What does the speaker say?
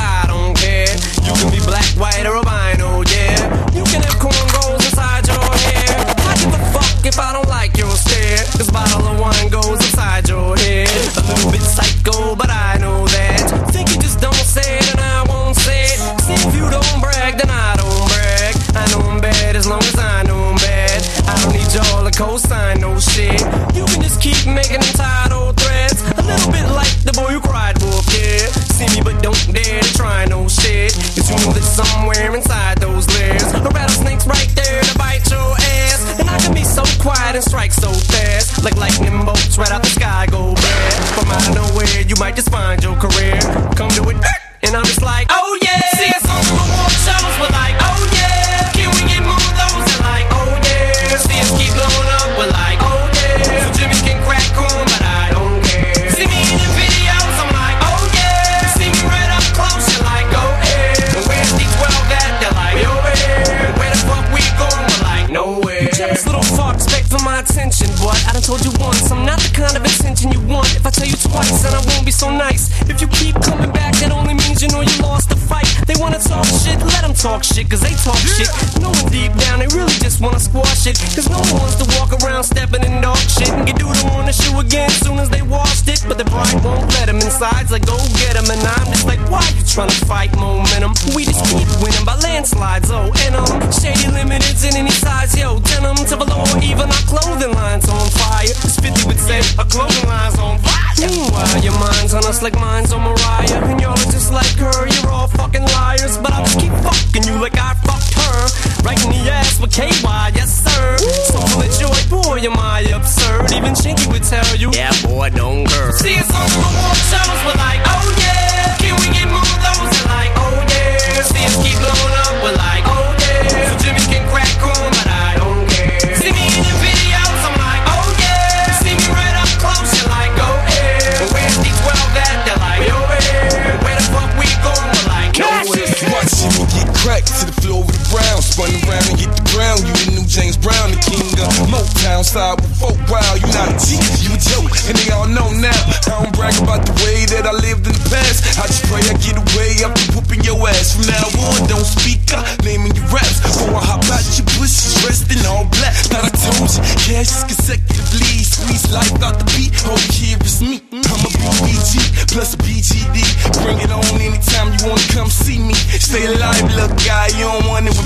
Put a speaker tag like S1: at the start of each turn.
S1: I don't care. You can be black, white, or albino, yeah. You can have cornrows inside your hair. I give a fuck if I don't like your stare. This bottle of wine goes inside your head. A little bit psycho, but I know that. Think you just don't say it and I won't say it. See, if you don't brag, then I don't brag. I know I'm bad as long as I know I'm bad. I don't need y'all to co-sign no shit. You can just keep making them tired old threads. A little bit like the boy who cried wolf, yeah. See me but don't dare to try no shit. Cause you know that somewhere inside those layers a rattlesnake's right there to bite your ass. And I can be so quiet and strike so fast, like lightning bolts right out the sky go bad. From out of nowhere you might just find your career. Come to it and I'm just like, oh yeah. See us on the award shows, we're like, oh yeah. Can we get more of those? They're like, oh yeah. See us keep blowing up, we're like, oh yeah. So Jimmy can crack corn, but I don't care. See me in the videos, I'm like, oh yeah. See me right up close, you're like, go ahead. And where's D12 at? They're like, yo ahead. Where the fuck we going? We're like, nowhere. Jealous little fucks beg for my attention, but I done told you once, I'm not the kind of attention you want. If I tell you twice, then I won't be so nice. If you keep coming back, that only means you know you lost the fight. They wanna talk shit, let them talk shit, cause they talk shit. No one deep down, they really just wanna squash it. Cause no one wants to walk around stepping in dog shit and get doodle on the shoe again soon as they washed it. But the pride won't let them inside, like go get them. And I'm just like, why you trying to fight momentum? We just keep winning by landslides, oh. And Shady Limited's in any size, yo. Denim to below, even our clothing line's on fire. It's 50 would say our clothing line's on fire. Meanwhile, your mind's on us like mine's on Mariah. And y'all are just like her, you're all fucking liars. But I'll just keep fucking you like I fucked her. Right in the ass with KY, yes sir. So full of joy, boy, am I absurd. Even Chinky would tell you, yeah boy, don't girl. See us on the award shows, we're like, oh yeah. Can we get more of those? They're like, oh yeah. See us keep blowing up, we're like, oh yeah. So Jimmy can crack corn, but I don't care. See me in the videos, I'm like, oh yeah. See me right up close, you're like, go ahead. And where's D12 at? They're like, yo ahead. Where the fuck we going? We're like, nowhere.
S2: Watching me get cracked to the floor with the brown. Spun around and hit the ground. You the new James Brown, the king of Motown. Side with folk wild. You not a G, you a joke, and they all know now. I don't brag about the way that I lived in the past. I just pray I get away after whooping your ass. From now on, don't speak up, naming your raps. Or I hop out your bushes, dressed in all black. Thought I told you, cash is consecutively. Squeeze life out the beat, oh here is me. I'm a BBG plus a BGD. Bring it on anytime you wanna come see me. Stay alive, little guy, you don't want it with